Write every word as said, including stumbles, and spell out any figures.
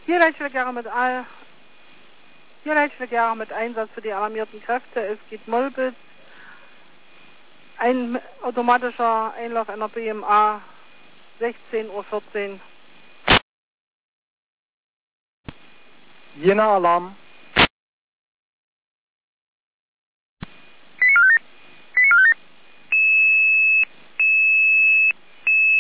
Hier Leitschwegjahre mit all, hier Leitschwegjahre mit Einsatz für die alarmierten Kräfte. Es geht Molbitz. Ein automatischer Einlauf einer B M A, sechzehn Uhr vierzehn. Jena Alarm.